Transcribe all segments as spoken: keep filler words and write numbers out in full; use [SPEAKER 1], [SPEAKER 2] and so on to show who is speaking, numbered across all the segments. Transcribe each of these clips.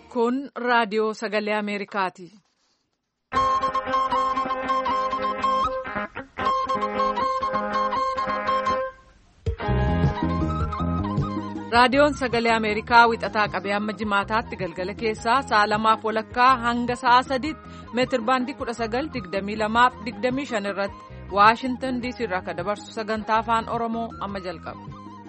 [SPEAKER 1] Kun raadiyoo sagalee Ameerikaati. Raadiyoon sagalee Ameerikaa wixataa qabee hamma jimaataatti galgala keessaa sa'a lamaaf walakkaa hanga sa'a sadiitti meetir baandii kudha sagal digdamii lamaaf digdamii shan irratti Waashintan diisii irraa akka dabarsu sagantaa afaan Oromoo amma jalqaba.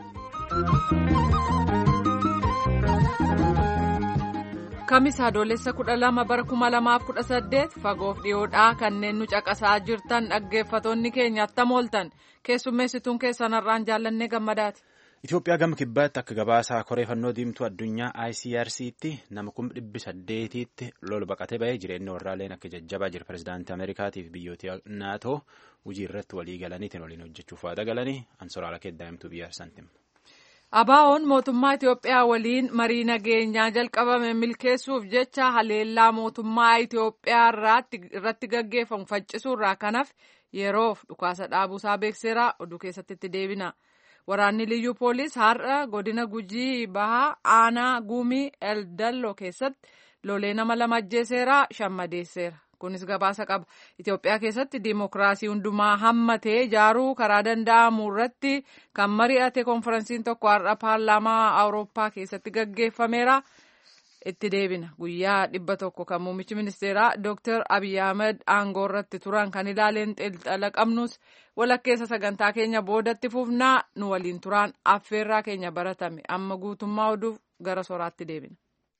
[SPEAKER 1] Kamis adoolessa kudha lama bara kuma lamaaf kudha saddeet fagoof dhiyoodhaa kanneen nu caqasaa jirtan dhaggeeffatoonni keenya attam ooltan keessummeessituun keessanarraan jaallannee gammadaati.
[SPEAKER 2] Itoophiyaa gama kibbaatti akka gabaasaa koreeffannoo diimtuu addunyaa I C R C'tti nama kuma dhibbi saddeetiitti lol baqatee ba'ee jireenya warraaleen akka jajjabaa jira. Pireezidaantii Ameerikaatiif biyyoota naatoo hojii irratti walii galaniitiin waliin hojjechuuf waada galanii ansoraala keddaa'imtuu biyya arsantim.
[SPEAKER 1] Abaa'oon mootummaa Itoophiyaa waliin marii nageenyaa jalqabame milkeessuuf jecha haleellaa mootummaa Itoophiyaa irratti gaggeeffamu faccisuurraa kanaaf yeroof dhukaasa dhaabuusaa beekseera. Oduu keessatti itti deebina. Waraanni liyyuu poolis har'a godina Gujii Bahaa Aanaa Guumii Eldalloo keessatti lolee nama lama ajjeeseera shan madeesseera. Kunis gabaasa qaba. Itoophiyaa keessatti diimokiraasii hundumaa hammatee ijaaruu karaa danda'amu irratti kan mari'ate konferensiin tokko har'a paarlaamaa Awurooppaa keessatti gaggeeffameera. Itti deebina. Guyyaa dhibba tokko kan muummichi ministeeraa Dooktar Abiy Ahmed aangoo irratti turan kan ilaaleen xiinxala qabnus walakkeessa sagantaa keenya boodatti fufnaa nu waliin turan affeerraa keenya baratame amma guutummaa oduuf gara soraatti deebina.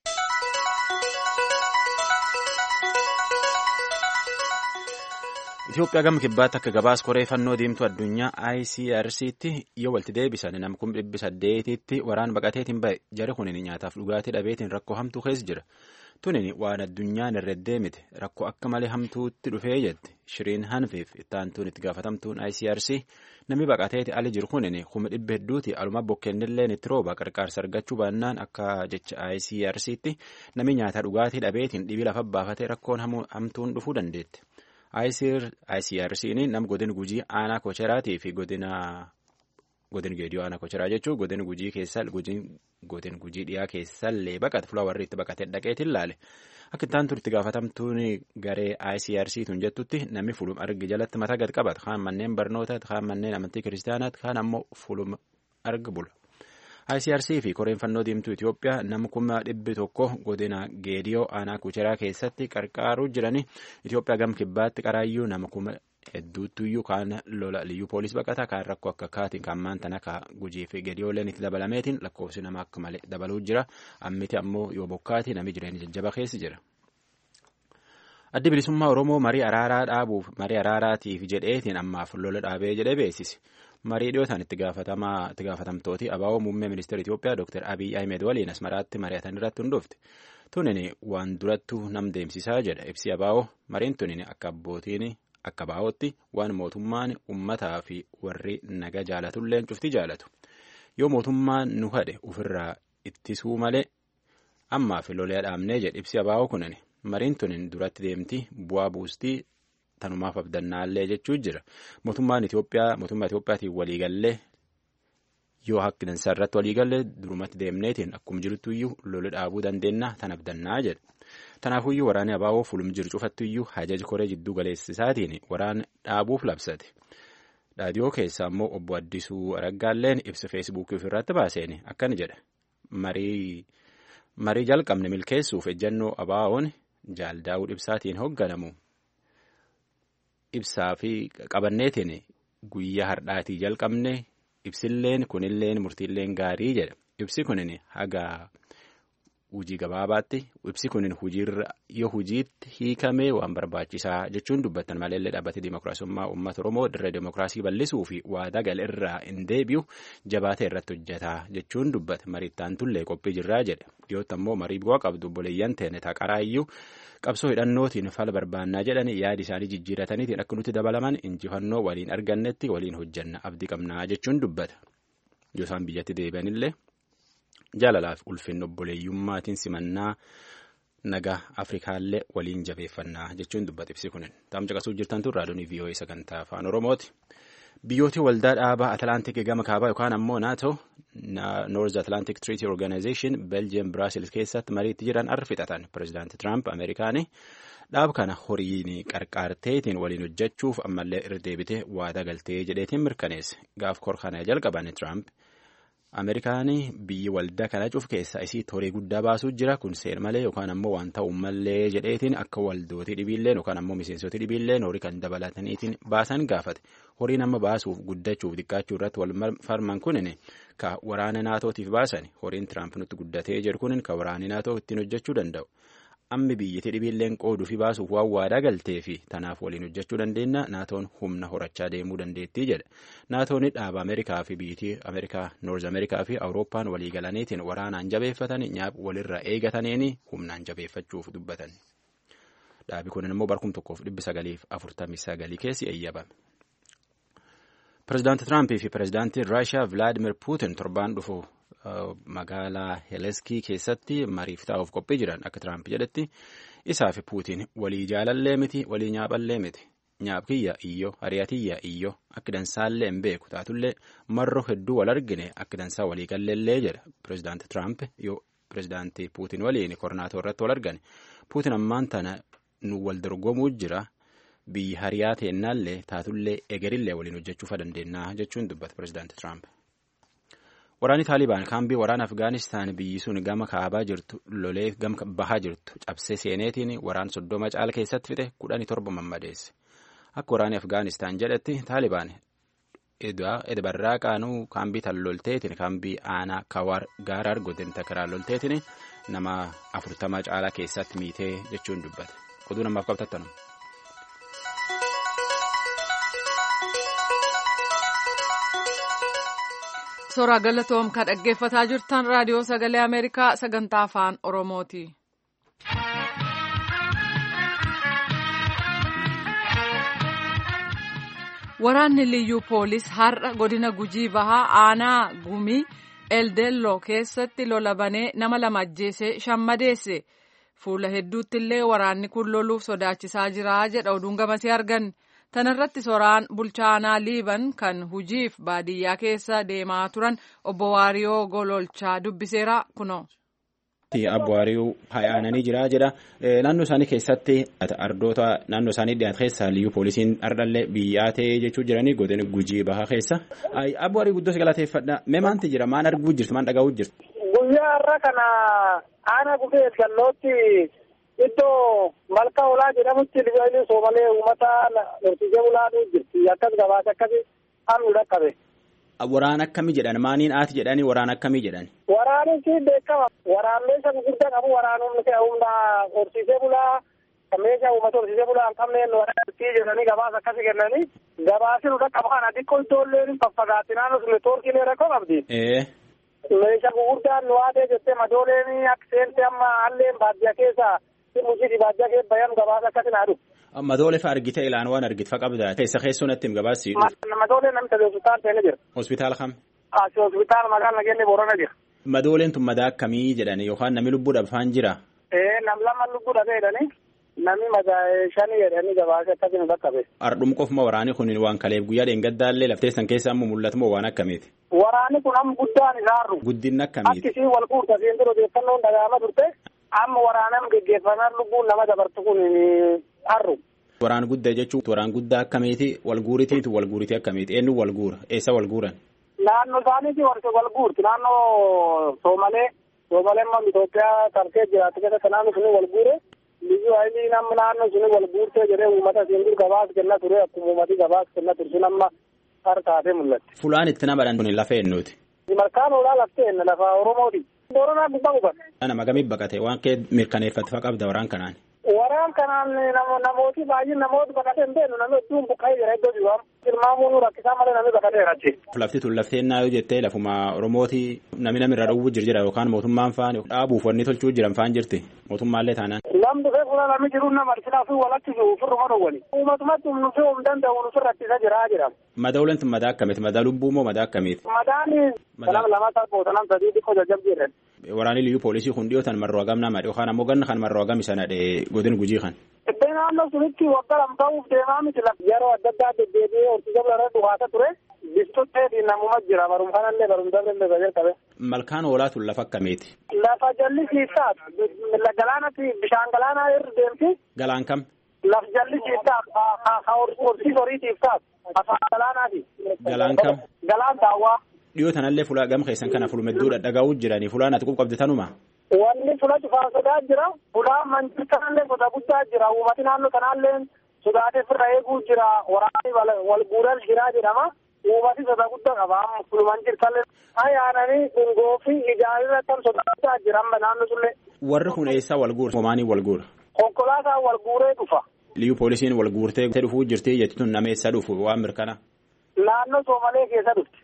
[SPEAKER 2] Itoophiyaa gama kibbaatti akka gabaas koreeffannoo diimtuu addunyaa I C R C'tti yoo walitti deebisan nama kuma dhibbi saddeetitti waraan baqateetiin ba'e jari kunin nyaataaf dhugaatii dhabeetiin rakkoo hamtuu keessa jira. Tunin waan addunyaan irra deemite rakkoo akka malee hamtuutti dhufee jette Shiriin Hanfiif ittaantuun itti gaafatamtuun I C R C namni baqateeti ali jiru kunin kuma dhibba hedduuti aluma bokkeenilleen itti rooba qarqaarsa argachuu baannaan akka jecha I C R C'tti namni nyaata dhugaatii dhabeetiin dhibii lafa baafatee rakkoon hamtuun dhufuu dandeetti. I C R C'ni nam godina Gujii aanaa Kocheraatii fi godina godina Geediyoo aanaa Kocheraa jechuun godina Gujii keessa godina Gujii dhiyaa keessallee baqate fuula warri itti baqatee dhaqeetiin laale akka ittaan turti gaafatamtuun garee I C R C tun jettutti namni fulum argi jalatti mataa gad qabata kaan manneen barnootaati kaan manneen amantii kiristaanaati kaan ammoo fulum argi bula. I C R C fi koreeffannoo diimtuu Itoophiyaa nama kuma dhibbi tokko godina Geediyoo aanaa Kucheraa keessatti qarqaaruu jiranii Itoophiyaa gama kibbaatti qaraayyuu nama kuma hedduuttuyyuu kaan lola liyyuu poolis baqata kaan rakkoo akka kaatiin kaan maantan akka Gujii fi Geediyooleen itti dabalameetiin lakkoofsi nama akka malee dabaluu jira ammiti ammoo yoo bokkaati namni jireenya jajjaba keessa jira. Addi bilisummaa Oromoo marii araaraa dhaabuuf marii araaraatiif jedheetiin ammaaf lola dhaabee jedhee beeksise. Marii dhiyootaan itti gaafatamtooti abaa'oo muummee ministeera Itoophiyaa Dooktar Abiy Ahmed waliin asmaraatti mari'atan irratti hundoofte. Tunin waan durattuu nam deemsisaa jedha ibsi abaa'oo mariin tunin akka abbootiin akka abaa'ootti waan mootummaan uummataa fi warri naga jaalatulleen cufti jaalatu. Yoo mootummaan nu hadhe ofirraa ittisuu malee ammaaf lolee dhaabnee jedha ibsi abaa'oo kunin mariin tunin duratti deemti bu'aa buustii. Tanumaaf abdannaallee jechuu jira. Mootummaan Itoophiyaa mootummaa Itoophiyaatiin waliigallee yoo hakki dansaa irratti waliigallee durumatti deemneetiin akkuma jirtuyyuu lola dhaabuu dandeenya tan abdannaa jedha. Tanaafuyyuu waraanni abaa'oo fulum jiru cufattuyyuu hajaji koree jidduu galeessisaatiin waraana dhaabuuf labsate. Dhaadiyoo keessaa immoo obbo Addisuu Araggaalleen ibsa feesbuukii ofirratti baaseen akkana jedha. Marii marii jalqabne milkeessuuf ejjennoo abaa'oon jaaldaa'uu ibsaatiin hoogganamu. Ibsaa fi qabanneetiin guyyaa hardhaatii jalqabne ibsilleen kunilleen murtiilleen gaarii jedha. Ibsi kunin haga hujii gabaabaatti ibsi kunin hujiirra yoo hujiitti hiikamee waan barbaachisaa jechuun dubbatan maleellee dhaabbatee dimokiraasummaa uummata Oromoo dirree dimokiraasii bal'isuu fi waadaa gal irraa hin deebi'u jabaatee irratti hojjetaa jechuun dubbata mariittaan tullee qophii jirraa jedha. Dhiyootti ammoo marii bu'aa qabdu obboleeyyan ta'e taqaraayyuu qabsoo hidhannootiin fala barbaannaa jedhanii yaadi isaanii jijjiirataniitiin akka nuti dabalaman injifannoo waliin argannetti waliin hojjanna abdii qabnaa jechuun dubbata. Yoo isaan biyyatti deebi'anillee jaalalaaf ulfinna obboleeyyummaatiin simannaa nagaa Afrikaallee waliin jabeeffannaa jechuun dubbata ibsi kunin. Taam caqasuu jirtan tun raadiyoon V O A sagantaa afaan Oromooti. Biyyooti waldaa dhaabaa Atalaantik gama kaabaa yookaan ammoo naatoo North Atlantic Treaty Organization Belgium Brussels keessatti mariitti jiran arra fixatan. Pireezidaanti Trump Ameerikaanii dhaab kana horiin qarqaarteetiin waliin hojjechuuf ammallee irra deebitee waada galtee jedheetiin mirkaneesse. Gaaf kor kana jalqaban Trump Ameerikaanii biyyi waldaa kana cuuf keessa isii horii guddaa baasuu jira kun seer malee yookaan ammoo waan ta'u mallee jedheetiin akka waldootii dhibiilleen yookaan ammoo miseensota dhibiilleen horii kan dabalataniitiin baasan gaafate. Horiin amma baasuuf guddachuuf xiqqaachuu irratti wal farman kunin ka waraana naatootiif baasan horiin Tiraamp nutti guddatee jiru kunin ka waraanni naatoo ittiin hojjechuu danda'u. Ammi biyyattii dhibiilleen qooduu fi baasuuf waan waadaa galtee fi tanaaf waliin hojjechuu dandeenya naatoon humna horachaa deemuu dandeettii jedha. Naatoon dhaaba Ameerikaa fi biyyattii Ameerikaa Noorz Ameerikaa fi Awurooppaan walii galaniitiin waraanaan jabeeffatan nyaap walirra eegataniini humnaan jabeeffachuuf dubbatan. Dhaabi kun immoo barkum tokkoof dhibbi sagaliif afurtamii sagalii keessi eeyyabame. Pireezidaanti Tiraampii fi pireezidaantiin Raashiyaa Vilaadimir Puutin torbaan dhufu magaalaa Helsinki keessatti mariif taa'uuf qophii jiran akka Tiraamp jedhetti isaa fi Puutiin walii jaalallee miti walii nyaaphallee miti nyaap kiyya iyyoo ari'atiyya iyyoo akka dansaallee hin beeku taatullee marroo hedduu wal argine akka dansaa walii galleellee jedha pireezidaanti Tiraamp yoo pireezidaantii Puutiin waliin kornaatoo irratti wal argane Puutiin ammaan tana nu wal dorgomuu jira biyyi hariyaa teennaallee taatullee egerillee waliin hojjechuufa dandeennaa jechuun dubbata pireezidaanti Tiraamp. Waraanni Taalibaan kaambii waraana Afgaanistaan biyyi sun gama kaabaa jirtu lolee gama bahaa jirtu cabsee seeneetiin waraan soddoma caala keessatti fixe kudhanii torba mammadeesse. Akka waraanni Afgaanistaan jedhetti Taalibaan edbarraa qaanuu kaambii tan lolteetiin kaambii aanaa kawaar gaara argoteen takaraa lolteetiin nama afurtama caala keessatti miitee jechuun dubbate. Oduu namaaf qabtattanu.
[SPEAKER 1] Suuraa galatoom kan dhaggeeffataa jirtan raadiyoo sagalee Ameerikaa sagantaa afaan Oromooti. Waraanni liyyuu poolis har'a godina Gujii Bahaa aanaa Gumii Eldello keessatti lola banee nama lama ajjeesee shan madeesse. Fuula hedduutti illee waraanni kun loluuf sodaachisaa jira jedha oduun gamasee argan. Tanarratti soraan bulchaanaa Liiban kan hujiif baadiyyaa keessa deemaa turan obbo Waariyoo Gololchaa dubbiseera kunoo.
[SPEAKER 2] Abbo Waariyoo hayaananii jira jedha. Naannoo isaanii keessatti ardoota naannoo isaanii dhiyaate keessa liyyuu poolisiin ardallee biyyaa ta'ee jechuu jiranii godina Gujii Bahaa keessa. Abbo Waariyoo guddoo galateeffadha. Mee maanti jira? Maan arguu jirtu? Maan dhaga'uu jirtu?
[SPEAKER 3] Guyyaa har'a kana aanaa gufee gallootti iddoo malka olaa jedhamutti liyyuu soomalee uummata horsiisee bulaaduu jirti. Akkas gabaasa akkasii hammi dhaqqabe.
[SPEAKER 2] Waraan akkamii jedhan? Maaniin aati jedhanii waraan akkamii jedhan?
[SPEAKER 3] Waraanichi beekama. Waraan meeshaa gurguddaa qabu waraanumni ta'e humna horsiisee bulaa kan meeshaa uummata horsiisee bulaa hin qabneen waraanatti jedhanii gabaasa akkasii kennanii gabaasni dhaqqaba kana xiqqoo ijoolleen faffagaatti naannoo sun toorkiilee rakkoo qabdi. Meeshaa gurguddaan nu haadee jettee madooleen akka seente amma halleen baadiyyaa keessaa mujii baadiyyaa keessa bayan gabaasa akkasii naadu.
[SPEAKER 2] Madoolee fa argite ilaan waan argite fa qabda keessa keessumatti hin gabaasi.
[SPEAKER 3] Madoolee namni ta'e hospitaala ta'ee jira.
[SPEAKER 2] Hospitaala kam?
[SPEAKER 3] Asi hospitaala magaalaa Nageenye Boorana jira.
[SPEAKER 2] Madooleen tun madaa akkamii jedhani yookaan namni lubbuu dhabfaan jira?
[SPEAKER 3] Ee nam lama lubbuu dhabee jedhani namni madaa shanii jedhani gabaasa akkasii nu dhaqqabe.
[SPEAKER 2] Ardhum qofuma waraanii kun waan kaleef guyyaa dheengaddaallee lafteessan keessa amma mul'atu moo waan akkamiiti?
[SPEAKER 3] Waraanni kun amma guddaan isaarru.
[SPEAKER 2] Guddinni akkamiiti?
[SPEAKER 3] Akkisii wal guurta seendur odeeffannoon dhagaama turte amma waraanaan geggeeffamaa lubbuun nama dabartu kun harru.
[SPEAKER 2] Waraan guddaa jechuun waraan guddaa akkamiiti? Walguuritiitu walguuritii akkamiiti? Eenyu walguura? Eessa walguuran?
[SPEAKER 3] Naannoo isaaniiti walguurti. Naannoo Soomalee. Soomaleen amma Itoophiyaa tarkee jiraatu keessatti naannoo suni walguure. Liyyuu haayilii namni naannoo suni walguurtee jedhee uummata seendur gabaas kenna ture akkuma uummati gabaas kenna ture sun amma harkaatee mul'atti.
[SPEAKER 2] Fulaan itti nama dhan kun lafa eenyuuti?
[SPEAKER 3] Malkaan olaa laftee lafa Oromooti. Booranaa gubbaa gubate.
[SPEAKER 2] Nama gamii baqate waan kee mirkaneeffate fa qabda waraan kanaan.
[SPEAKER 3] Waraan kanaan namooti baay'een namoota baqatee hin beeknu namni hedduun buqqa'ee jira iddoo jiru. Tilmaamuun rakkisaa malee namni baqatee jiraatti.
[SPEAKER 2] Lafti tun laftee naa yoo jettee lafuma Oromooti namni namirra dhowwuu jira yookaan mootummaan faan dhaabuuf wanni tolchuu jiran faan jirti mootummaallee taanaan.
[SPEAKER 3] Namni kula lami jiru na marsila fi walatti ju furru marwani umatumatu nufi umdan da unu firratti sajira jira
[SPEAKER 2] madawlant madakkamit madalubbu mo madakkamit
[SPEAKER 3] madani salam lama ta ko salam sadidi ko jajab jiren
[SPEAKER 2] waraani liyu poliisi kun dhiyootan marroo gamna madhi kana mo ganna kan marroo gam sana de godin gujii kan
[SPEAKER 3] naannoo sunitti waggaa lamtaa'uuf deemaa miti yeroo adda addaa deddeebi'ee horsiisa bira dhugaata ture bistootee namuma jira barum kanallee barum daballee bajar qabe.
[SPEAKER 2] Malkaan hoolaatu lafa akkamiiti?
[SPEAKER 3] Lafa jallisiisaat galaanatti bishaan galaanaa irra deemti.
[SPEAKER 2] Galaan kam?
[SPEAKER 3] Laf jallisiisaat horsiisa horiitiif taat afaan galaanaati.
[SPEAKER 2] Galaan kam?
[SPEAKER 3] Galaan daawwaa.
[SPEAKER 2] Dhiyoo tanallee fulaa gam keessan kana fulumedduu dhadhagaa'uu jiranii fulaan ati qubqabde tanuma?
[SPEAKER 3] Wanni fula cufaan sodaa jira. Fulaa manchi kanallee sodaa guddaa jira. Uummati naannoo kanallee sodaatee firra eeguu jira. Waraanni wal guural jira jedhama. Uummati sodaa guddaa qaba. Fuluman jirtallee. Ayyaananii dhungoo fi ijaarira kan sodaa guddaa jira amma naannoo sullee.
[SPEAKER 2] Warri kun eessaa wal guura? Homaanii wal guura?
[SPEAKER 3] Konkolaataan wal guuree dhufa.
[SPEAKER 2] Liyu poolisiin wal guurtee dhufuu jirti jechuun nama eessaa dhufu waan mirkana?
[SPEAKER 3] Naannoo Soomalee keessa dhufti.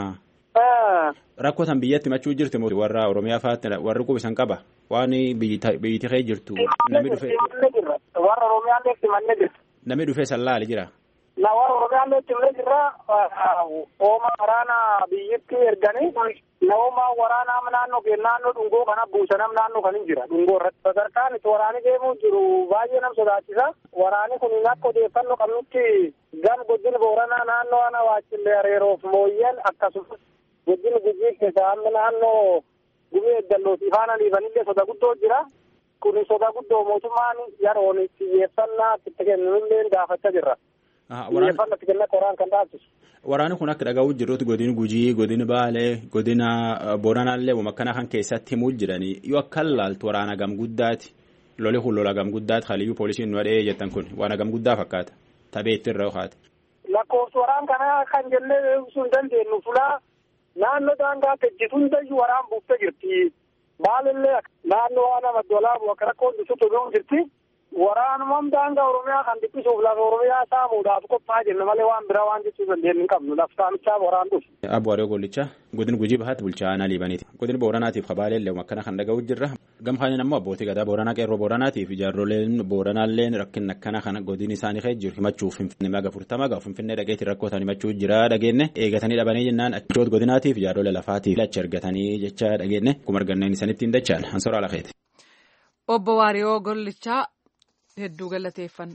[SPEAKER 2] Rakkoo tan biyyatti machuu jirti warra Oromiyaa fa'aatti warri qubisan qaba waan biyyatti kee jirtu namni dhufee.
[SPEAKER 3] Warra Oromiyaan leetti manne jirti.
[SPEAKER 2] Namni dhufee sallaali jira.
[SPEAKER 3] Na warra Oromiyaan leetti manne jirra ooma waraana biyyatti erganii nama waraanaa naannoo naannoo dhungoo kana buusanam naannoo kan hin jira dhungoo irratti sadarkaan itti waraani deemuu jiru baay'ee nam sodaachisa. Waraani kun akka odeeffannoo qabnutti gam godina Booranaa naannoo ana Waachillee Areeroof Mooyyal akkasumas godina Gujii keessa amma naannoo gumee eeggallootii faana liibanillee soda guddoo jira. Kun soda guddoo mootummaan yeroon xiyyeeffannaa itti kennullee gaafachaa jirra. Xiyyeeffannaa itti kenna qoraan kan dhaabsisu.
[SPEAKER 2] Waraanni kun akka dhagaa'uu jirrutti godina Gujii, godina Baalee, godina Booranaallee akkana kan keessatti himuu jiranii yoo akka laaltu waraana gam guddaati. Loli kun lola gam guddaati haliyyuu poolisiin nu dhahee jettan kun waan gam guddaa fakkaata. Tabeetti irra ho'aate.
[SPEAKER 3] Lakkoofsi waraan kanaa kan jennee ibsuu hin dandeenyu fulaa naannoo daangaa tejjitu hundayyuu waraan buuftee jirti. Baalillee naannoo waan namatti walaabu akka rakkoon dhufuutu beeku jirti. Waraanummaan daangaa Oromiyaa kan dhiphisuuf lafa Oromiyaa saamuudhaaf qophaa'aa jenna malee waan biraa waan jechuu dandeenyu hin qabnu lafa saamichaa waraan dhufu.
[SPEAKER 2] Abbo Waariyoo Gollichaa godina Gujii Bahaatti bulchaa aanaa Liibaniiti. Godina Booranaatiif Kabaalee akkana kan dhaga'uu jirra. Gamkaaniin ammoo abbootii gadaa Booranaa qeerroo Booranaatiif ijaarroleen Booranaalleen rakkina akkana kana godina isaanii keessa jiru himachuuf Finfinnee maga furtama gaa Finfinnee dhaqeetti rakkootaan himachuu jira dhageenne eegatanii dhabanii jennaan achoot godinaatiif ijaarrolee lafaatiif achi argatanii jecha dhageenne akkuma arganneen isanitti hin dachaan hansoraa lafeeti.
[SPEAKER 1] Obbo Waariyoo Gollichaa hedduu galateeffanna.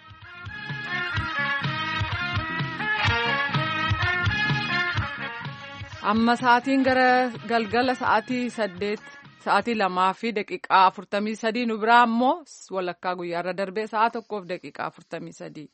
[SPEAKER 1] Amma sa'aatiin gara galgala sa'aatii saddeet sa'aatii lamaa fi daqiiqaa afurtamii sadii nu biraa ammoo walakkaa guyyaarra darbee sa'a tokkoof daqiiqaa afurtamii sadii.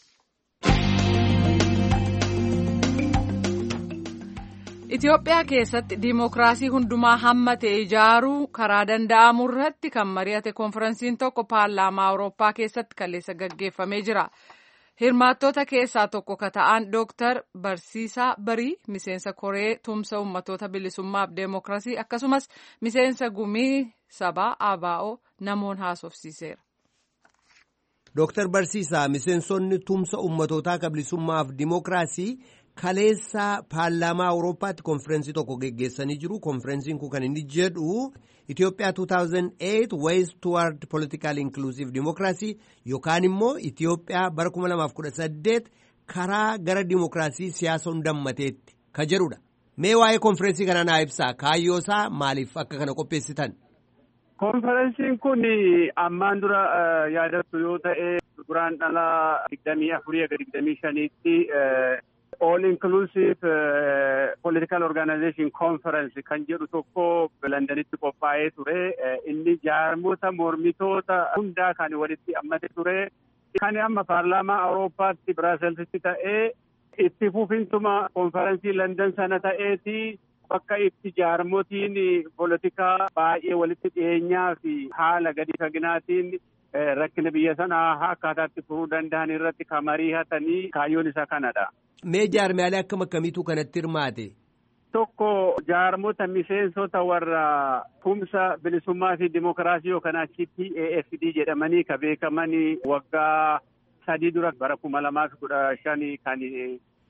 [SPEAKER 1] Itoophiyaa keessatti diimokiraasii hundumaa hammate ijaaruu karaa danda'amu irratti kan mari'ate konferensiin tokko paarlaamaa Awurooppaa keessatti kaleessa gaggeeffamee jira. Hirmaattota keessaa tokko ka ta'an Dooktar Barsiisaa Barii miseensa koree tumsa uummattoota bilisummaaf deemokiraasii akkasumas miseensa gumii sabaa ABO namoon haasofsiiseera.
[SPEAKER 4] Dooktar Barsiisaa miseensonni tumsa uummattootaa bilisummaaf deemokiraasii kaleessa paarlaamaa Awurooppaatti konferensii tokko geggeessanii jiru. Konferensiin kun kan inni jedhu Itoophiyaa two thousand eight Ways Toward Political Inclusive Democracy yookaan immoo Itoophiyaa bara kuma lamaaf kudha saddeet karaa gara dimokiraasii siyaasa hundammateetti ka jedhudha. Mee waa'ee konferensii kana naa ibsaa kaayyoosaa maaliif akka kana qopheessitan?
[SPEAKER 5] Konferensiin kun ammaan dura yaadattu yoo ta'e duraan dhala digdamii afurii aga digdamii shaniitti All Inclusive uh, Political Organization Conference kan jedhu tokko Londanitti qophaa'ee ture. Uh, inni jaarmota mormitoota hundaa kan walitti hammate ture. Kan amma paarlaamaa Awurooppaatti Biraaselsitti ta'ee itti fufintuma konferensii London sana ta'eeti bakka itti jaarmotiin politikaa baay'ee walitti dhiyeenyaa fi haala gadi faginaatiin rakkina biyya sanaa akkaataatti furuu danda'an irratti kan mari'atanii kaayyoon isaa kanadha.
[SPEAKER 4] Mee jaarmaalee akkam akkamiitu kanatti hirmaate?
[SPEAKER 5] Tokko jaarmota miseensota warra tumsa bilisummaa fi dimokiraasii yookaan achi P A F D jedhamanii ka beekamanii waggaa sadii dura bara kuma lamaa fi kudha shanii kan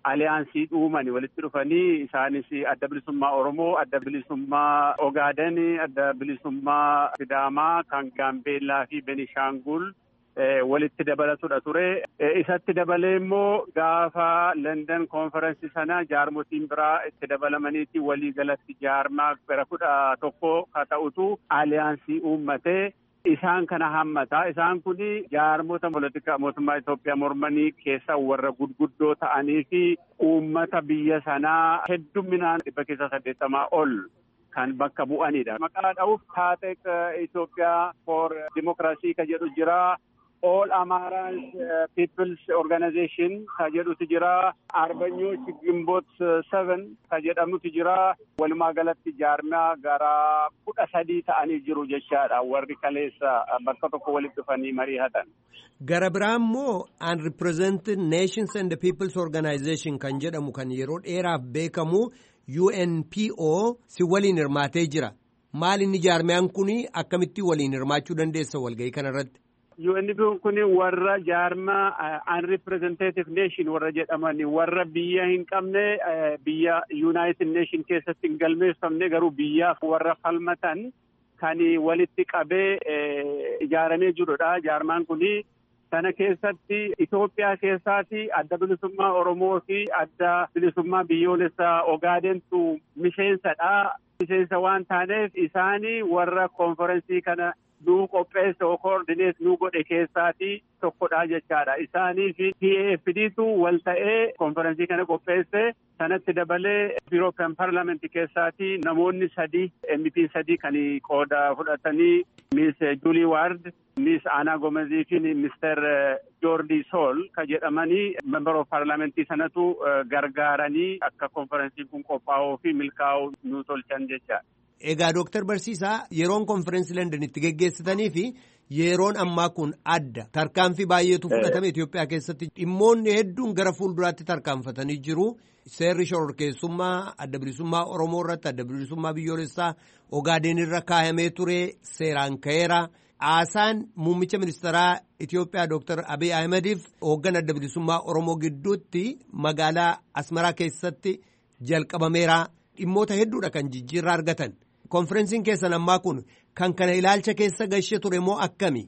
[SPEAKER 5] aliyaansii uumanii walitti dhufanii isaanis adda bilisummaa Oromoo, adda bilisummaa Ogaaden, adda bilisummaa Sidaamaa kan Gaambeellaa fi Benishaangul walitti dabalatudha ture. Isatti dabalee immoo gaafa London konferensii sana jaarmotiin biraa itti dabalamaniiti walii galatti jaarmaa gara kudha tokko ka ta'utu aliyaansii uummatee isaan kana hammata. Isaan kun jaarmota polotikaa mootummaa Itoophiyaa mormanii keessa warra gurguddoo ta'anii fi uummata biyya sanaa hedduminaan dhibba keessa saddeettamaa ol kan bakka bu'anidha. Maqaa dha'uuf Taateq Itoophiyaa for Democracy ka jedhu jira. All Amara uh, People's Organization ka jedhutu jira. Arbanyoch Gimbot seven ka jedhamutu jira. Walumaa galatti jaarmaa gara kudha sadii ta'anii jiru jechaadha. Warri kaleessa bakka tokko walitti dhufanii mari'atan.
[SPEAKER 4] Gara biraa immoo Unrepresented Nations and the People's Organization kan jedhamu kan yeroo dheeraaf beekamu U N P O si waliin hirmaatee jira. Maal inni jaarmaan kun akkamitti waliin hirmaachuu dandeessa walgahii kanarratti?
[SPEAKER 5] U N P O kun warra jaarmaa unrepresentative nation warra jedhaman warra biyya hin qabne biyya United Nation keessatti hin galmeeffamne garuu biyyaaf warra falmatan kan walitti qabee ijaaramee jirudha. Jaarmaan kun sana keessatti Itoophiyaa keessaati adda bilisummaa Oromoo fi adda bilisummaa biyyoolessaa Ogaadentu miseensadha. Miseensa waan taaneef isaanii warra konferensii kana nuu qopheesse o koordineet nuu godhe keessaati tokkodha jechaadha. Isaanii fi P A F Dtu wal ta'ee konferensii kana qopheesse. Sanatti dabalee European Parliament keessaati namoonni sadii M P sadii kan qooda fudhatanii Miss Julie Ward, Miss Anna Gomez fi Mister Jordi Sol ka jedhamanii member of Parliament sanatu gargaaranii akka konferensiin kun qophaa'uu fi milkaa'uu nu tolchan jecha.
[SPEAKER 4] Egaa Dooktar Barsiisaa yeroon konferensii London itti geggeessitanii fi yeroon ammaa kun adda tarkaanfii baay'eetu fudhatame Itoophiyaa keessatti dhimmoonni hedduun gara fuulduraatti tarkaanfatanii jiru. Seerri shororkeessummaa adda bilisummaa Oromoo irratti adda bilisummaa biyyoolessaa Ogaaden irra kaayamee ture seeraan ka'eera. Haasaan muummicha ministeeraa Itoophiyaa Dooktar Abiy Ahmediif hooggan adda bilisummaa Oromoo gidduutti magaalaa Asmaraa keessatti jalqabameera. Dhimmoota hedduudha kan jijjiirraa argatan. Konferensiin keessan ammaa kun kan kana ilaalcha keessa gashee ture moo akkami?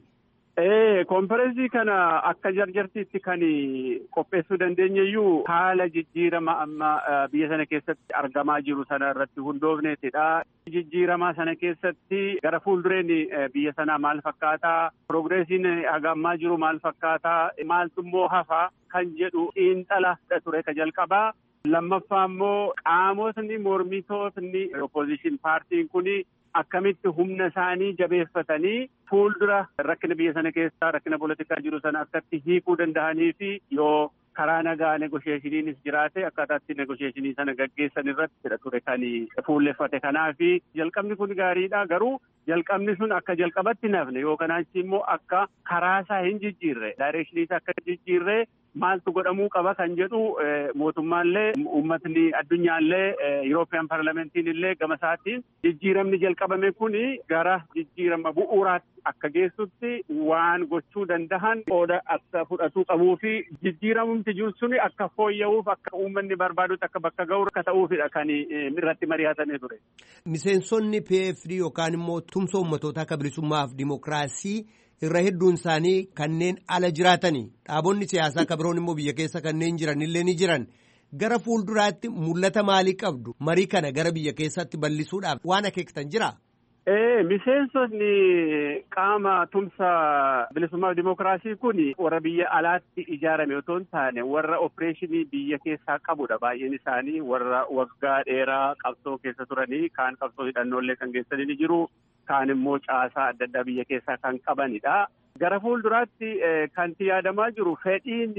[SPEAKER 5] Ee konferensii kana akka jarjartiitti kan qopheessuu dandeenyeyyuu haala jijjiirama amma biyya sana keessatti argamaa jiru sana irratti hundoofneetidha. Jijjiiramaa sana keessatti gara fuuldureen biyya sanaa maal fakkaataa? Progresiin hagammaa jiru maal fakkaataa? Maaltu immoo hafa kan jedhu xiinxala ture ka jalqabaa. Lammaffaa immoo qaamotni mormitootni opposition paartiin kun akkamitti humna isaanii jabeeffatanii fuuldura rakkina biyya sana keessaa rakkina poolitikaa jiru sana akkatti hiikuu danda'anii fi yoo karaa nagaa negosheeshiniinis jiraate akkaataatti negosheeshinii sana gaggeessan irratti ture kan fuulleffate. Kanaaf jalqabni kun gaariidha. Garuu jalqabni sun akka jalqabatti nafne yookaan achi immoo akka karaasaa hin jijjiirre daayireekshiniis akka jijjiirre maaltu godhamuu qaba kan jedhu mootummaallee uummatni addunyaallee European Parliamentiin illee gama isaatiin jijjiiramni jalqabame kun gara jijjiirama bu'uuraatti akka geessutti waan gochuu dandahan qooda akka fudhatuu qabuu fi jijjiiramumti jiru sun akka fooyya'uuf akka uummanni barbaadutti akka bakka ga'u akka ta'uufidha kan irratti mari'atamee ture.
[SPEAKER 4] Miseensonni P F D yookaan immoo tumsa uummatootaa akka bilisummaaf dimookiraasii irra hedduun isaanii kanneen ala jiraatanii dhaabonni siyaasaa akka biroon immoo biyya keessa kanneen jiran illee ni jiran gara fuulduraatti mul'ata maalii qabdu marii kana gara biyya keessatti bal'isuudhaaf waan akeektan jira?
[SPEAKER 5] Ee miseensonni qaama tumsa bilisummaa dimookiraasii kun warra biyya alaatti ijaarame otoo hin taane warra opereeshinii biyya keessaa qabudha. Baay'een isaanii warra waggaa dheeraa qabsoo keessa turanii kaan qabsoo hidhannoolee kan geessanii ni jiru. Kaan immoo caasaa adda addaa biyya keessaa kan qabanidha. Gara fuulduraatti kanti yaadamaa jiru fedhiin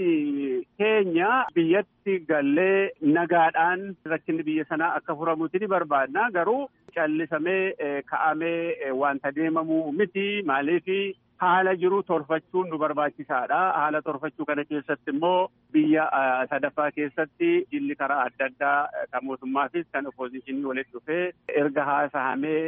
[SPEAKER 5] keenya biyyatti gallee nagaadhaan rakkinni biyya sanaa akka furamuuti ni barbaadna. Garuu callisamee ka'amee wanta deemamu miti. Maaliif haala jiru torfachuun nu barbaachisaadha. Haala torfachuu kana keessatti immoo biyya sadaffaa keessatti jilli karaa adda addaa kan mootummaafis kan oppoziishinii walitti dhufee erga haasahamee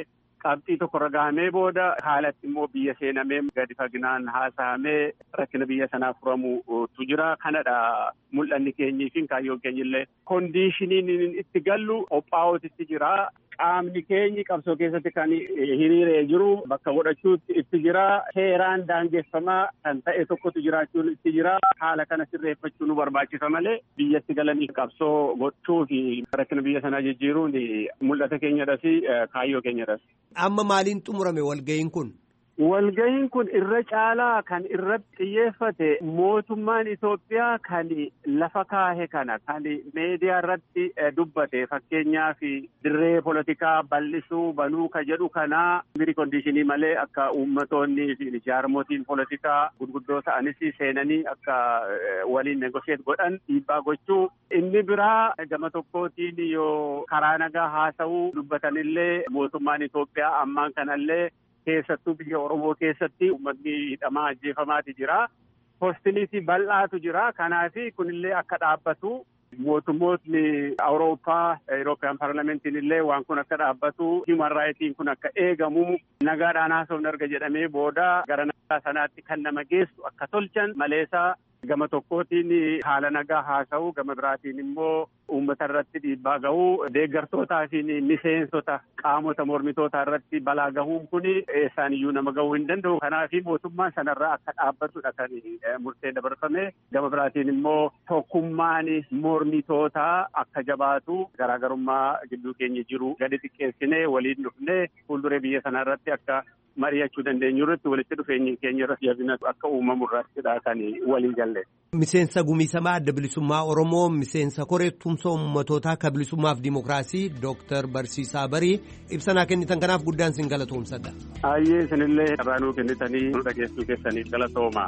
[SPEAKER 5] qabxii tokko ragahamee booda haalatti immoo biyya seenamee gadi faginaan haasa'amee rakkina biyya sanaa furamutu jira. Kanadha mul'anni keenyii fi kaayyoon keenyillee. Kondiishiniin itti gallu qophaa'ootitti jira. Qaamni keenyi qabsoo keessatti kan hiriiree jiru bakka godhachuutti itti jira. Seeraan daangeffamaa kan ta'e tokkotu jiraachuun itti jira. Haala kana sirreeffachuu nu barbaachisa malee biyyatti galanii qabsoo gochuu fi rakkina biyya sanaa jijjiiruun mul'ata keenyadha fi kaayyoo keenyadha.
[SPEAKER 4] Amma maaliin xumurame walga'iin kun?
[SPEAKER 5] Walga'iin kun irra caalaa kan irratti xiyyeeffate mootummaan Itoophiyaa kan lafa kaahe kana kan meediyaa irratti dubbate fakkeenyaaf dirree politikaa bal'isuu banuu ka jedhu kanaa miri kondiishinii malee akka uummatoonni fi jaarmotiin politikaa gurguddoo ta'anis seenanii akka waliin negosheet godhan dhiibbaa gochuu. Inni biraa gama tokkootiin yoo karaa nagaa haasa'uu dubbatanillee mootummaan Itoophiyaa ammaan kanallee keessattuu biyya Oromoo keessatti uummatni hidhamaa ajjeefamaati jira. Hoostiliitii bal'aatu jira. Kanaaf kunillee akka dhaabbatu mootummootni Awurooppaa, Eurooppiyaan Paarlamentiin illee waan kun akka dhaabbatu, hiuman raayitiin kun akka eegamu, nagaadhaan haasofni erga jedhamee booda gara nagaa sanaatti kan nama geessu akka tolchan maleesaa gama tokkootiin haala nagaa haasa'u, gama biraatiin immoo uummata irratti dhiibbaa gahuu, deeggartootaa fi miseensota qaamota mormitootaa irratti balaa gahuun kun eessaan iyyuu nama gahuu hin danda'u. Kanaaf mootummaan sanarraa akka dhaabbatudha kan murtee dabarfame. Gama biraatiin immoo tokkummaan mormitootaa akka jabaatu garaagarummaa gidduu keenya jiru gadi xiqqeessinee waliin dhufnee fuulduree biyya sanarratti akka mari'achuu dandeenyu irratti walitti dhufeenyi keenya irratti jabinatu akka uumamu irrattidha kan walii galle.
[SPEAKER 4] Miseensa gumiisamaa adda bilisummaa Oromoo, miseensa koree tumsa uummatootaa akka bilisummaaf dimokiraasii Dooktar Barsiisaa Barii ibsanaa kennitan kanaaf guddaan sin galatoomsadha.
[SPEAKER 5] Ayyee isinillee irraa nuu kennitanii nu dhageessuu keessaniif galatooma.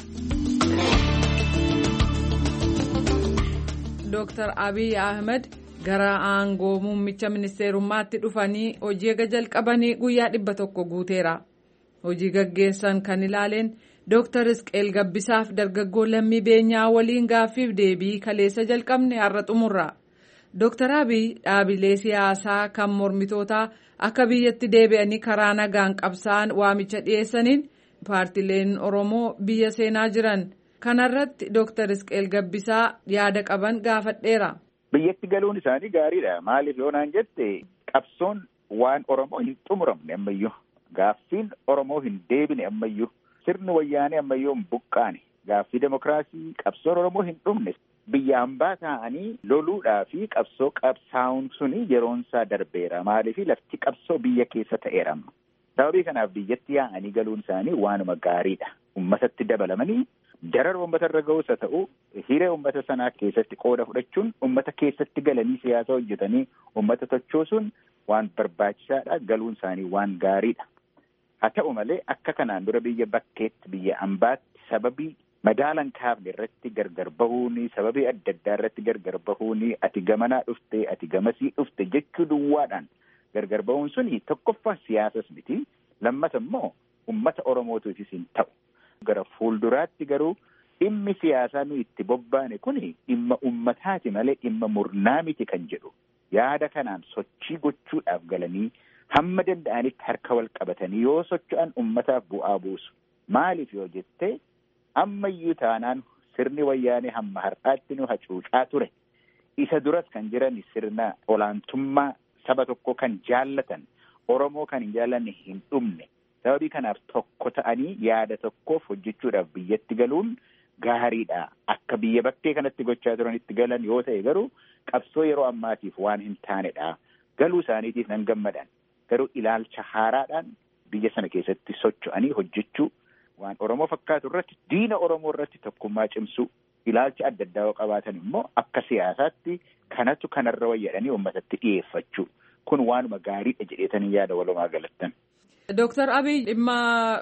[SPEAKER 1] Dooktar Abiy Ahmed gara aangoo muummicha ministeerummaatti dhufanii hojii eega jalqabanii guyyaa dhibba tokko guuteera. Hojii gaggeessan kan ilaaleen Dooktar Isqeel Gabbisaaf dargaggoo lammii beenyaa waliin gaaffiif deebii kaleessa jalqabne har'a xumurra. Dooktar Abiy dhaabilee siyaasaa kan mormitootaa akka biyyatti deebi'anii karaa nagaan qabsaa'an waamicha dhiyeessaniin paartileen Oromoo biyya seenaa jiran. Kanarratti Dooktar Isqeel Gabbisaa yaada qaban gaafadheera.
[SPEAKER 6] Biyyatti galuun isaanii gaariidha. Maaliif yoo naan jette qabsoon waan Oromoo hin xumuramne ammayyuu. Gaaffiin Oromoo hin deebine ammayyuu. Sirni wayyaanee ammayyuu hin buqqaane. Gaaffii demokiraasii qabsoon Oromoo hin dhumne. Biyya hambaa ta'anii loluudhaa fi qabsoo qabsaa'uun suni yeroonsaa darbeera. Maaliif lafti qabsoo biyya keessa ta'eera amma. Sababii kanaaf biyyatti yaa'anii galuun isaanii waanuma gaariidha. Uummatatti dabalamanii darara uummata irra ga'us haa ta'u hiree uummata sanaa keessatti qooda fudhachuun uummata keessatti galanii siyaasa hojjetanii uummata tochoosuun waan barbaachisaadha. Galuun isaanii waan gaariidha. Haa ta'u malee akka kanaan dura biyya bakkeetti biyya hambaatti sababii madaalan kaafne irratti gargar bahuuni, sababii adda addaa irratti gargar bahuuni, ati gamanaa dhufte ati gamasii dhufte jechuu duwwaadhaan gargar bahuun suni tokkoffaa siyaasas miti. Lammas immoo uummata Oromootiifis hin ta'u. Gara fuulduraatti garuu dhimmi siyaasaa nu itti bobbaane kuni dhimma uummataati malee dhimma murnaa miti kan jedhu yaada kanaan sochii gochuudhaaf galanii hamma danda'anitti harka wal qabatanii yoo socho'an uummataaf bu'aa buusu. Maaliif yoo jettee ammayyuu taanaan sirni wayyaanee hamma har'aatti nu hacuucaa ture. Isa duras kan jiran sirna olaantummaa saba tokko kan jaallatan Oromoo kan hin jaallanne hin dhumne. Sababii kanaaf tokko ta'anii yaada tokkoof hojjechuudhaaf biyyatti galuun gaariidha. Akka biyya bakkee kanatti gochaa turanitti galan yoo ta'e garuu qabsoo yeroo ammaatiif waan hin taanedha. Galuu isaaniitiif nan gammadan. Garuu ilaalcha haaraadhaan biyya sana keessatti socho'anii hojjechuu waan Oromoo fakkaatu irratti diina Oromoo irratti tokkummaa cimsuu ilaalcha adda addaa yoo qabaatan immoo akka siyaasaatti kanatu kanarra wayyadhanii uummatatti dhiyeeffachuu. Kun waanuma gaariidha jedheetanii yaada walumaa galattan.
[SPEAKER 1] Dooktar Abiy dhimma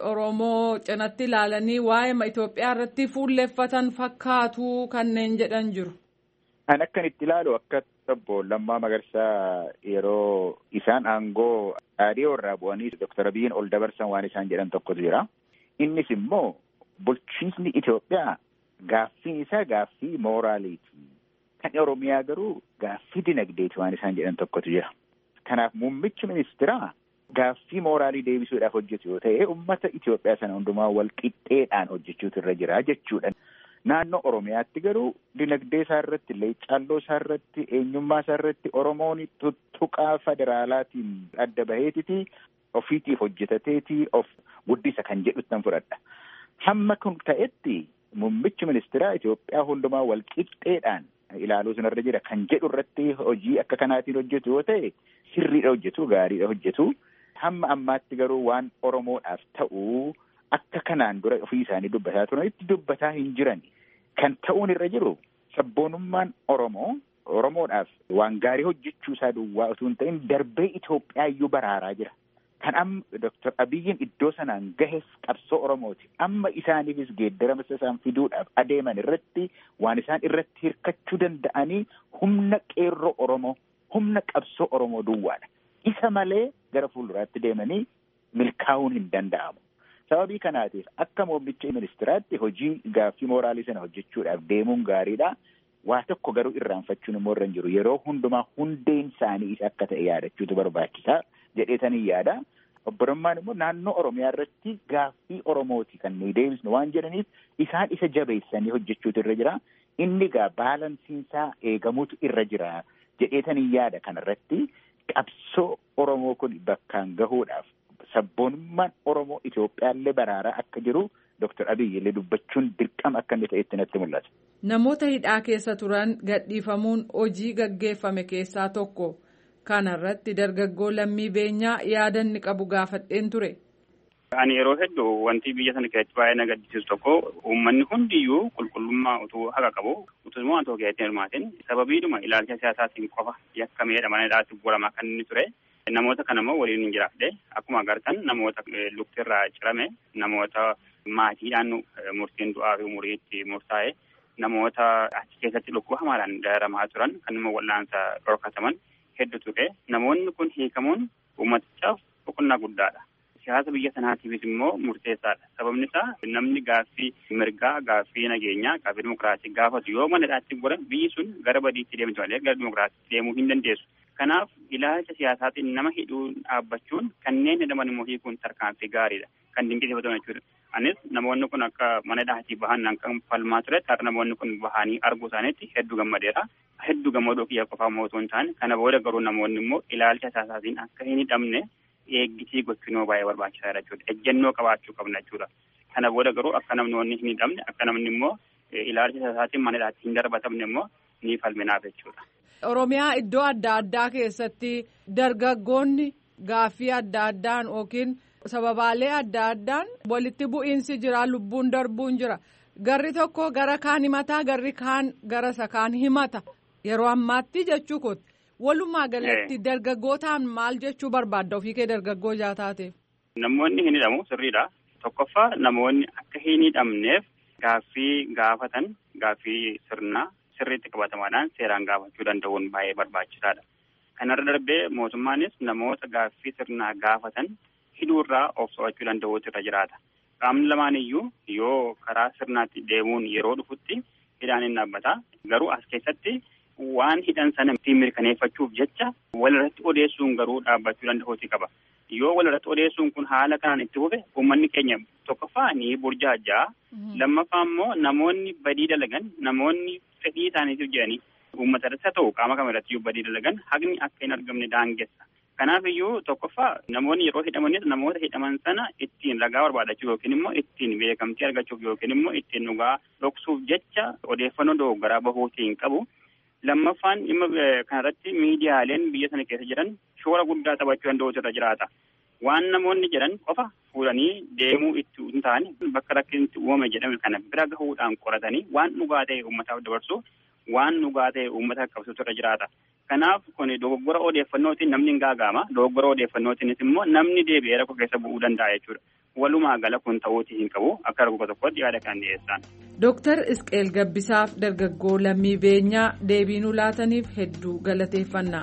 [SPEAKER 1] Oromoo cinatti ilaalanii waa'ee Itoophiyaa irratti fuulleffatan fakkaatu kanneen jedhan jiru.
[SPEAKER 6] An akkan itti ilaalu akka obbo Lammaa Magarsaa yeroo isaan aangoo dhaadhiyoo irraa bu'anii Dooktar Abiyyiin ol dabarsan waan isaan jedhan tokkotu jira. Innis immoo bulchiinsi Itoophiyaa gaaffiin isaa gaaffii mooraaliiti. Kan Oromiyaa garuu gaaffii dinagdeeti waan isaan jedhan tokkotu jira. Kanaaf muummichi ministeeraa gaaffii mooraalii deebisuudhaaf hojjetu yoo ta'e uummata Itoophiyaa sana hundumaa wal qixxeedhaan hojjechuutu irra jira jechuudha. Naannoo Oromiyaatti garuu dinagdee isaa irratti, leeccalloo isaa irratti, eenyummaa isaa irratti Oromoon tuttuqaa federaalaatiin adda baheetiti ofiitiif hojjetateeti of guddisa kan jedhuttan fudhadha. Hamma kun ta'etti muummichi ministeeraa Itoophiyaa hundumaa wal qixxeedhaan ilaaluu sanarra jira kan jedhu irratti hojii akka kanaatiin hojjetu yoo ta'e sirriidha hojjetu, gaariidha hojjetu. Hamma ammaatti garuu waan Oromoodhaaf ta'u akka kanaan dura ofii isaanii dubbataa turan itti dubbataa hin jiran. Kan ta'uun irra jiru sabboonummaan Oromoo Oromoodhaaf waan gaarii hojjechuu isaa duwwaa utuu hin ta'in darbee Itoophiyaa iyyuu baraaraa jira. Kan amma Doktor Abiyyiin iddoo sanaan gahes qabsoo Oromooti. Amma isaaniifis geeddarama isaan fiduudhaaf adeeman irratti waan isaan irratti hirkachuu danda'anii humna qeerroo Oromoo, humna qabsoo Oromoo duwwaadha. Isa malee gara fuulduraatti deemanii milkaa'uun hin danda'amu. Sababii kanaatiif akka muummicha ministeeraatti hojii gaaffii mooraalii sana hojjechuudhaaf deemuun gaariidha. Waa tokko garuu irraanfachuun immoo irra hin jiru. Yeroo hundumaa hundeen isaanii isa akka ta'e yaadachuutu barbaachisaa jedheetanii yaada. Obbolummaan immoo naannoo Oromiyaa irratti gaaffii Oromooti kan nuyi deebisnu waan jedhaniif isaan isa jabeessanii hojjechuutu irra jira. Inni gaa baalansiinsaa eegamuutu irra jira jedheetanii yaada kanarratti qabsoo Oromoo kun bakkaan gahuudhaaf sabboonummaan Oromoo Itoophiyaallee baraaraa akka jiru Doktor Abiyyi illee dubbachuun dirqama akka inni ta'etti natti mul'ata.
[SPEAKER 1] Namoota hidhaa keessa turan gadhiifamuun hojii gaggeeffame keessaa tokko. Kanarratti dargaggoo Lammii Beenyaa yaada inni qabu gaafadheen ture.
[SPEAKER 7] Ani yeroo hedduu wanti biyya sana keessatti baay'ee na gaddisiisu tokko uummanni hundiyyuu qulqullummaa utuu haqa qabu utuu immoo wantoo keessatti hirmaatin sababiidhuma ilaalcha siyaasaatiin qofa yakkameedha mana hidhaatti guramaa kan inni ture. Namoota kana immoo waliin hin jiraafne akkuma agartan namoota luktirraa cirame namoota maatiidhaan murtiin du'aa fi umuriitti murtaa'e namoota achi keessatti lukkuu hamaadhaan dararamaa turan kan immoo wal'aansa dhorkataman hedduu ture. Namoonni kun hiikamuun uummatichaaf boqonnaa guddaadha. Siyaasa biyya sanaatiifis immoo murteessaadha. Sababni isaa namni gaaffii mirgaa, gaaffii nageenyaa, gaaffii dimokiraasii gaafatu yoo mana hidhaatti godhan biyyi sun gara badiitti deemtu malee gara dimokiraasiitti deemuu hin dandeessu. Kanaaf ilaalcha siyaasaatiin nama hidhuun dhaabbachuun kanneen hidhaman immoo hiikuun tarkaanfii gaariidha. Kan dinqisiifatamu jechuudha. Anis namoonni kun akka mana hidhaatii bahan kan falmaa ture har'a namoonni kun bahanii arguu isaaniitti hedduu gammadeera. Hedduu gammadoo kiyya qofaa mootuu hin taane kana booda garuu namoonni immoo ilaalcha siyaasaatiin akka hin hidhamne eeggisii gochuun baay'ee barbaachisaadha jechuudha. Ejjennoo qabaachuu qabna jechuudha. Kana booda garuu akka namni hin hidhamne akka namni immoo ilaalcha siyaasaatiin mana hidhaatti hin darbatamne immoo ni falminaaf jechuudha.
[SPEAKER 1] Oromiyaa iddoo adda addaa keessatti dargaggoonni gaaffii adda addaan yookiin sababaalee adda addaan walitti bu'iinsi jira, lubbuun darbuun jira. Garri tokko gara kaan himataa, garri kaan gara isa kaan himata. Yeroo ammaatti jechuu kooti. Walumaa galatti dargaggootaan maal jechuu barbaadda ofii kee dargaggoo jaataateef?
[SPEAKER 7] Namoonni hin hidhamu sirriidha. Tokkoffaa namoonni akka hin hidhamneef gaaffii gaafatan gaaffii sirnaa sirriitti qabatamaadhaan seeraan gaafachuu danda'uun baay'ee barbaachisaadha. Kanarra darbee mootummaanis namoota gaaffii sirnaa gaafatan hidhuurraa of to'achuu danda'uutu irra jiraata. Qaamni lamaan iyyuu yoo karaa sirnaatti deemuun yeroo dhufutti hidhaan hin dhaabbata. Garuu as keessatti waan hidhan sana ittiin mirkaneeffachuuf jecha walirratti odeessuun garuu dhaabbachuu danda'uuti qaba. Yoo walirratti odeessuun kun haala kanaan itti fufe uummanni keenya tokkoffaa ni burjaajaa. Lammaffaa immoo namoonni badii dalagan namoonni fedhii isaaniitiif jedhanii uummata irratti haa ta'u qaama kamirratti iyyuu badii dalagan haqni akka hin argamne daangessa. Kanaaf iyyuu tokkoffaa namoonni yeroo hidhamanis namoota hidhaman sana ittiin ragaa barbaadachuuf yookiin immoo ittiin beekamtii argachuuf yookiin immoo ittiin dhugaa dhoksuuf jecha odeeffannoo dogoggoraa bahuutii hin qabu. Lammaffaan dhimma kanarratti miidiyaaleen biyya sana keessa jiran shoora guddaa taphachuu danda'uutu irra jiraata. Waan namoonni jedhan qofa fuudhanii deemuu itti hin taane bakka rakkinni uumame jedhame kana bira gahuudhaan qoratanii waan dhugaa ta'e uummataaf dabarsu waan dhugaa ta'e uummata qabsiisuutu irra jiraata. Kanaaf kun dogoggora odeeffannootiin namni hin gaaga'ama. Dogoggora odeeffannootiinis immoo namni deebi'ee rakkoo keessa bu'uu danda'a jechuudha. Walumaa gala kun ta'uutii hin qabu akka rakkoo tokkotti yaada kan dhiyeessan.
[SPEAKER 1] Dooktar Isqeel Gabbisaaf dargaggoo Lammii Beenyaa deebii nuu laataniif hedduu galateeffannaa.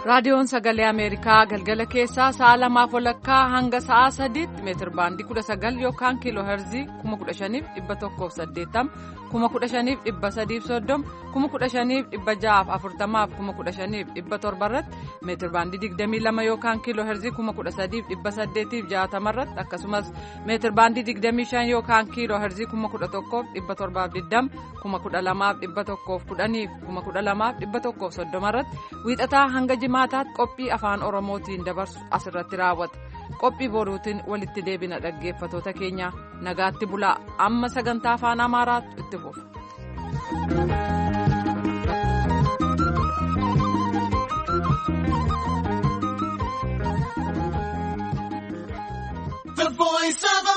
[SPEAKER 1] raadiyoon sagalee ameerikaa galgala keessaa sa'a lamaaf walakkaa hanga sa'a sadiitti meetir baandii kudha sagal yookaan kiiloo herzii kuma kudha shaniif dhibba tokkoof saddeettama kuma kudha shaniif dhibba sadiif soddoma kuma kudha shaniif dhibba ja'aaf afurtamaaf kuma kudha shaniif dhibba torba irratti meetir baandii digdamii lama yookaan kiiloo herzii kuma kudha sadiif dhibba saddeetiif jaatama irratti akkasumas meetir baandii digdamii shan yookaan kiiloo herzii kuma kudha tokkoof dhibba torbaaf digdama kuma kudha lamaaf dhibba tokkoof kudhaniif kuma kudha lamaaf dhibba tokkoof soddoma irratti wiixataa hanga jimaataatti qophii afaan oromootiin dabarsu asirratti raawwata. qophii boruutiin walitti deebina dhaggeeffatoota keenya nagaatti bulaa amma sagantaa afaan amaaraatu itti fufa.
[SPEAKER 8] The voice of